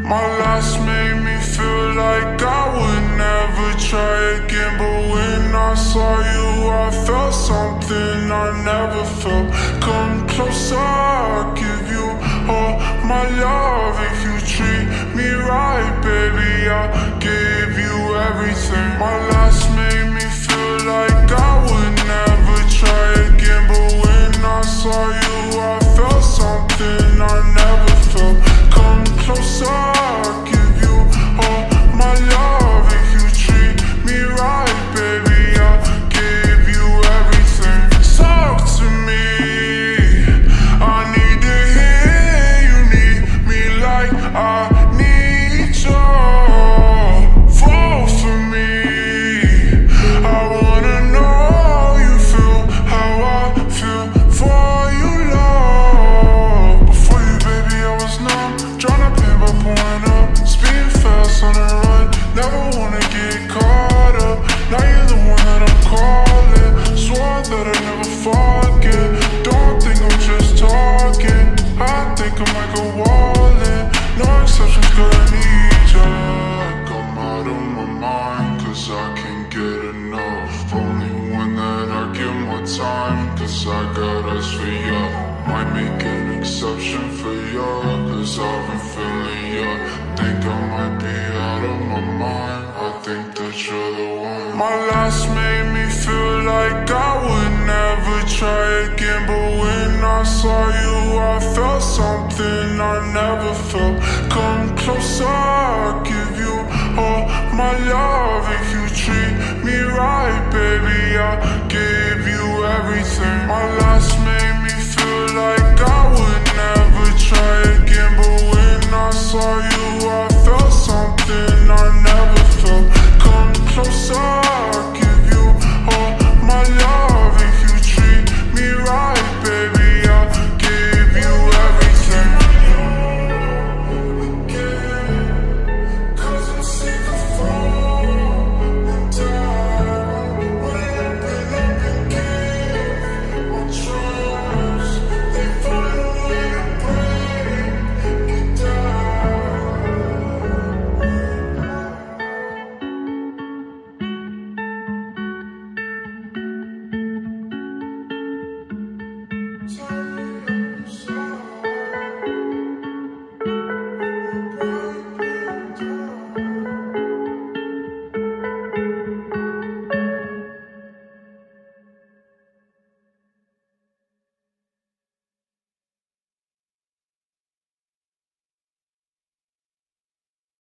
My last made me feel like I would never try again, but when I saw you, I felt something I never felt. Come closer, I'll give you all my love. If you treat me right, baby, I'll give you everything. My last made me feel like I would never try again, but when I saw you, I felt something I never felt. Come closer, I'll give you all my love. If you treat me right, baby, I'll give you everything. Talk to me, I need to hear you need me like I need you. Fall for me, I wanna know you feel how I feel for you, love. Before you, baby, I was numb, trying to pay by pouring up, speeding fast on the run, never wanna get caught up. Now you're the one that I'm calling, swore that I'd never forget. Don't think I'm just talking, I think I'm like a wallet. No exceptions, girl, I need ya. I'm out of my mind, cause I can't get enough. Only one that I give more time, cause I got us for ya. Might make an exception for ya, cause I've been feeling ya. Think I might be out of my mind, I think that you're the one. My last made me feel like I would never try again, but when I saw you, I felt something I never felt. Come closer, I'll give you all my love. If you treat me right, baby, I'll give you everything. My